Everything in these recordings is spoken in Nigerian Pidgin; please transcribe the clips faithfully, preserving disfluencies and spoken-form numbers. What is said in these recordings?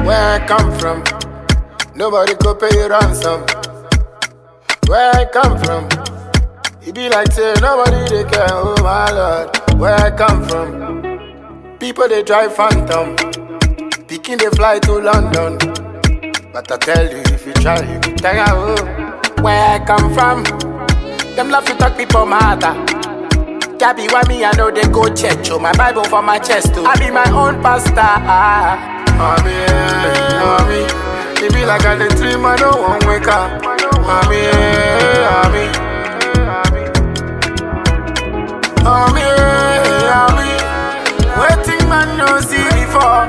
Where I come from, nobody could pay you ransom. Where I come from, it be like say nobody they care, oh my lord. Where I come from, people they drive phantom, picking they fly to London. But I tell you, if you try, you can tell you, oh. Where I come from, them love to talk people matter. Gabby, why me, I know they go church, oh. My Bible for my chest, too. I be my own pastor, ah. Mommy, yeah, mommy. It be like I the dream, I don't want wake up. Mommy, yeah, mommy. Mommy, yeah, mommy. Waiting man no see before.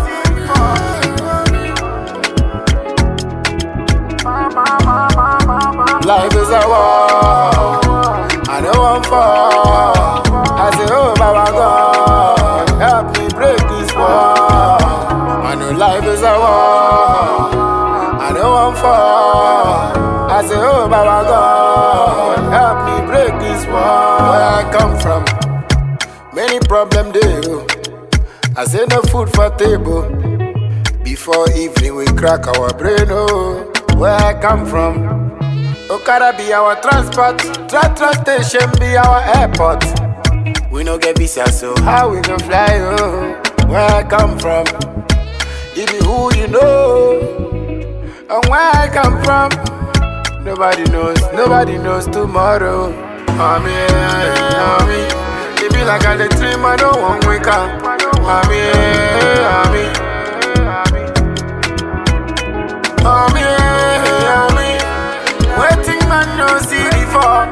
Life is a war, I don't want fall. I say, oh Baba God, help me break this wall. I know life is a war, I don't want fall. I say, oh Baba God, help me break this wall. Where I come from, many problems there. I say no food for table. Before evening we crack our brain, oh. Where I come from, Okada be our transport, Tra-Tra station be our airport. We no get visa, so how we gon' fly, oh? Where I come from, it be who you know. And where I come from, nobody knows, nobody knows tomorrow. Mommy, mommy, it be like I the dream, I don't want wake up. Mommy, mommy, mommy, mommy, waiting man no see before.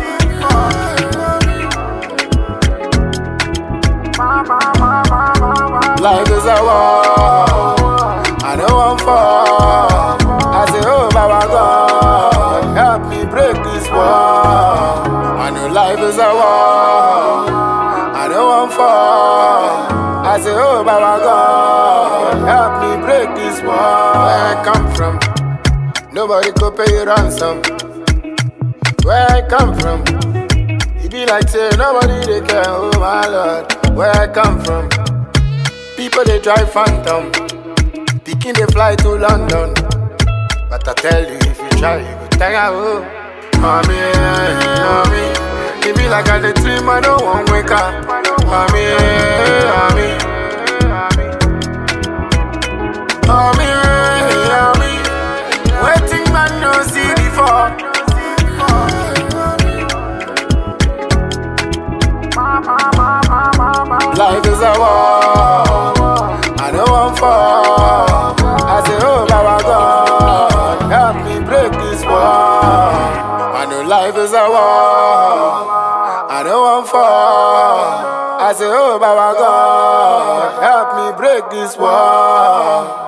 Life is a war, I don't want fall. I say, oh Baba God, help me break this wall. I know life is a war, I don't want fall. I say, oh Baba God, help me break this wall. Where I come from, nobody could pay you ransom. Where I come from, it be like say nobody they care, oh my lord. Where I come from, people they drive phantom, picking they fly to London. But I tell you, if you try, you go tell you, oh. Mommy, mommy, it be like I the dream, I don't want wake up. Mommy, mommy, mommy, mommy, waiting man no see before. Life is a war, I don't want fall. I say, oh Baba God, help me break this wall. I know life is a war, I don't want fall. I say, oh Baba God, help me break this wall.